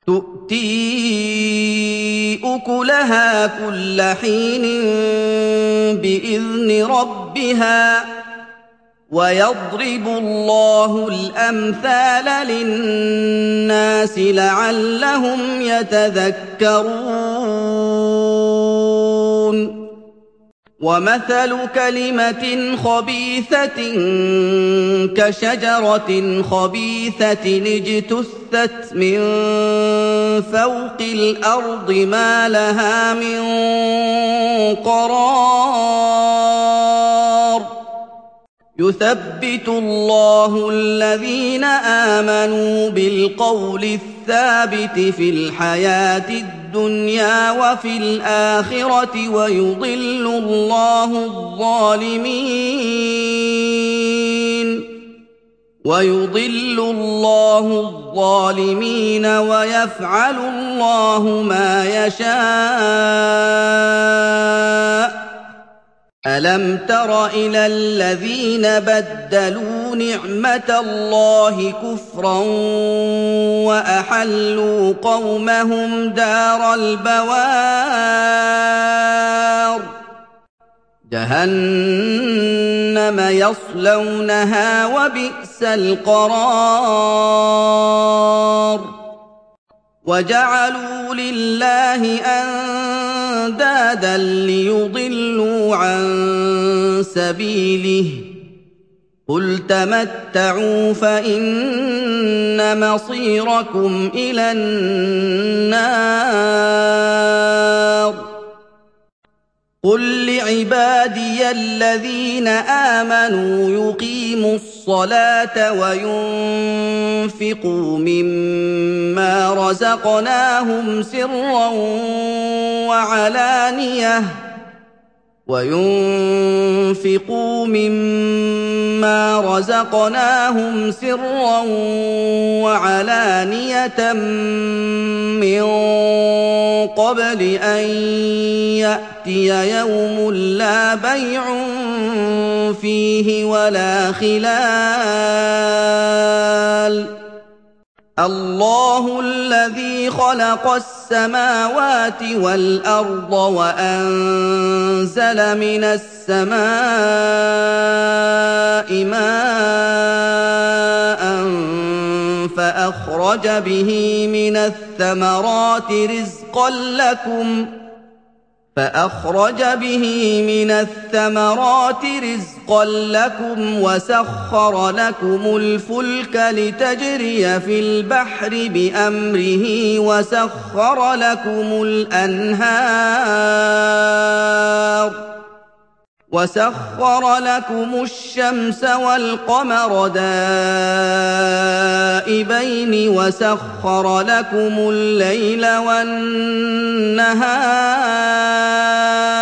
تُؤْتِي أُكُلَهَا كُلَّ حِينٍ بِإِذْنِ رَبِّهَا ۗ وَيَضْرِبُ اللَّهُ الْأَمْثَالَ لِلنَّاسِ لَعَلَّهُمْ يَتَذَكَّرُونَ وَمَثَلُ كَلِمَةٍ خَبِيثَةٍ كَشَجَرَةٍ خَبِيثَةٍ اجْتُثَّتْ مِن فَوْقِ الْأَرْضِ مَا لَهَا مِن قَرَارٍ يُثَبِّتُ اللَّهُ الَّذِينَ آمَنُوا بِالْقَوْلِ الثَّابِتِ فِي الْحَيَاةِ الدُّنْيَا وَفِي الْآخِرَةِ وَيُضِلُّ اللَّهُ الظَّالِمِينَ وَيَفْعَلُ اللَّهُ مَا يَشَاءُ أَلَمْ تَرَ إِلَى الَّذِينَ بَدَّلُوا نِعْمَةَ اللَّهِ كُفْرًا وَأَحَلُّوا قَوْمَهُمْ دَارَ الْبَوَارِ جَهَنَّمَ يَصْلَوْنَهَا وَبِئْسَ الْقَرَارُ وَجَعَلُوا لِلَّهِ أَندَادًا لِّيُضِلُّوا عَن سَبِيلِهِ ۗ قُلْ تَمَتَّعُوا فَإِنَّ مَصِيرَكُمْ إِلَى النَّارِ قُل لِّعِبَادِيَ الَّذِينَ آمَنُوا يُقِيمُوا الصَّلَاةَ وَيُنفِقُوا مِمَّا رَزَقْنَاهُمْ سِرًّا وَعَلَانِيَةً مِّن قَبْلِ أَن يَأْتِيَ يَوْمٌ لَّا بَيْعٌ فِيهِ وَلَا خِلَالٌ اللَّهُ الَّذِي خَلَقَ السَّمَاوَاتِ وَالْأَرْضَ وَأَنزَلَ مِنَ السَّمَاءِ مَاءً فَأَخْرَجَ بِهِ مِنَ الثَّمَرَاتِ رِزْقًا لَّكُمْ وَسَخَّرَ لَكُمُ الْفُلْكَ لِتَجْرِيَ فِي الْبَحْرِ بِأَمْرِهِ وَسَخَّرَ لَكُمُ الْأَنْهَارَ وَسَخَّرَ لَكُمُ الشَّمْسَ وَالْقَمَرَ دَائِبَيْنِ وَسَخَّرَ لَكُمُ اللَّيْلَ وَالنَّهَارَ